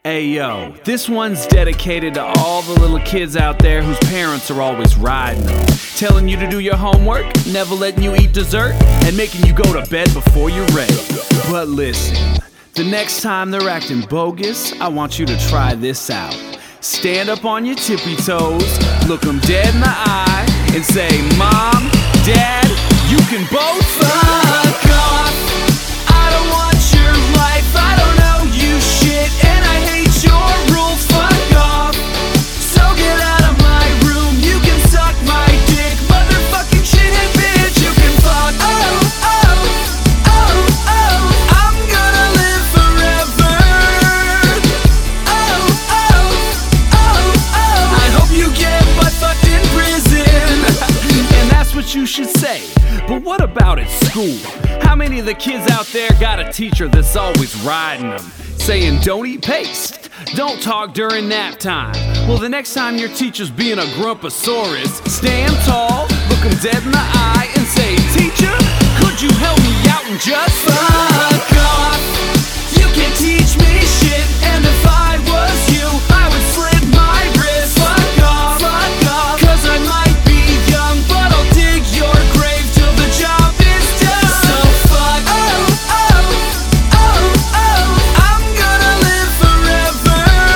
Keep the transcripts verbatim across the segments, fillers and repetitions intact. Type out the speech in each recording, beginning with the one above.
Hey yo, this one's dedicated to all the little kids out there whose parents are always riding them, telling you to do your homework, never letting you eat dessert, and making you go to bed before you're ready. But listen, the next time they're acting bogus, I want you to try this out. Stand up on your tippy toes, look them dead in the eye, and say, Mom, Dad, you can both fuck off. I don't want your life, I don't know you shit, and I hate your rules, fuck off. So get out of my room, you can suck my dick, motherfucking shithead bitch, you can fuck. Oh, oh, oh, oh, I'm gonna live forever. Oh, oh, oh, oh, I hope you get butt fucked in prison. And that's what you should say. But what about at school? How many of the kids out there got a teacher that's always riding them, saying don't eat paste, don't talk during nap time? Well, the next time your teacher's being a grumposaurus, stand tall, look him dead in the eye, and say, Teacher, could you help me out and just fuck off? You can't teach me shit, and if I was you, I would slit my wrist. Fuck off, fuck off, cause I might be young, but I'll dig your grave till the job is done. So fuck, oh, oh, oh, oh, I'm gonna live forever.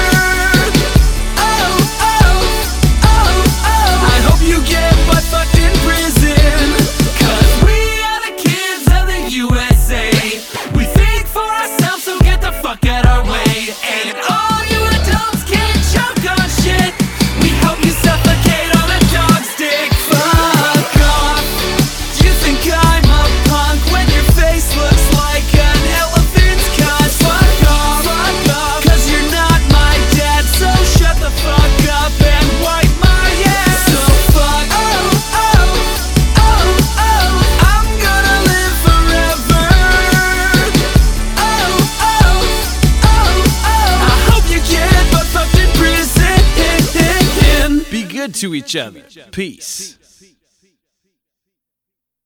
Oh, oh, oh, oh, I hope you get butt fucked in prison. Cause we are the kids of the U S A. We think for ourselves, so get the fuck out our way. And all you adults can't choke on shit, we hope you suffocate on a dog's dick. Fuck off. You think I'm a punk when your face looks like an elephant's cunt? Fuck off, fuck off, cause you're not my dad, so shut the fuck up and wipe my ass. So fuck, oh, oh, oh, oh, I'm gonna live forever. Oh, oh, oh, oh, I hope you get butt fucked in prison. Be good to each other. Peace.